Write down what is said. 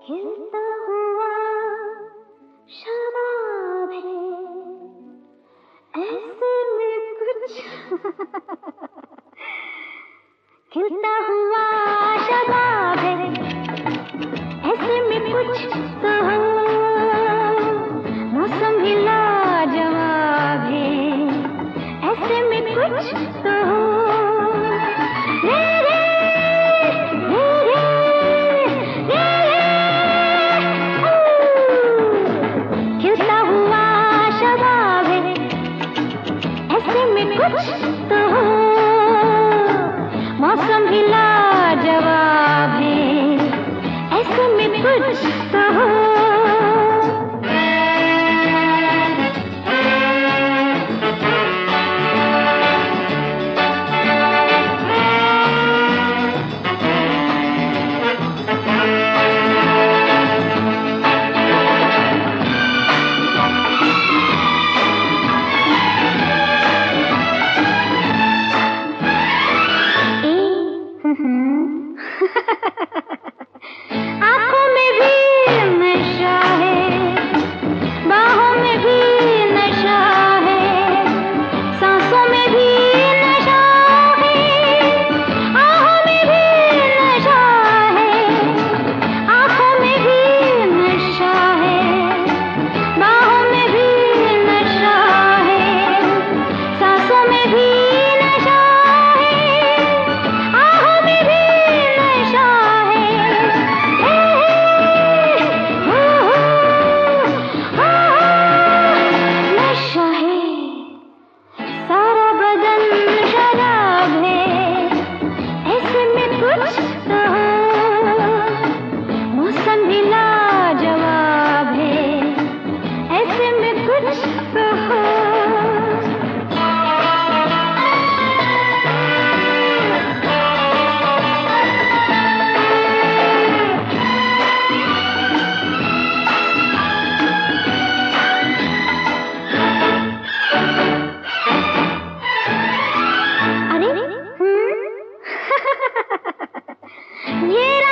खिलता हुआ शबाब है, ऐसे में कुछ खिलता हुआ शबाब है, ऐसे में कुछ तो हो, मौसम भी लाजवाब है, ऐसे में कुछ तो हो। खिलता हुआ शबाब है, ऐसे में कुछ तो हो, मौसम भी लाजवाब है, ऐसे में कुछ तो हो। आँखों में भी नशा है, बाहों में भी नशा है, सांसों में भी नशा है, आहों में भी नशा है, आँखों में भी नशा है, बाहों में भी नशा है, सांसों में भी नशा है, आहों में भी नशा है। नशा है, सारा बदन शराब है, ऐसे में कुछ तो हो, मौसम भी लाजवाब है, ऐसे में कुछ तो हो। अरे ये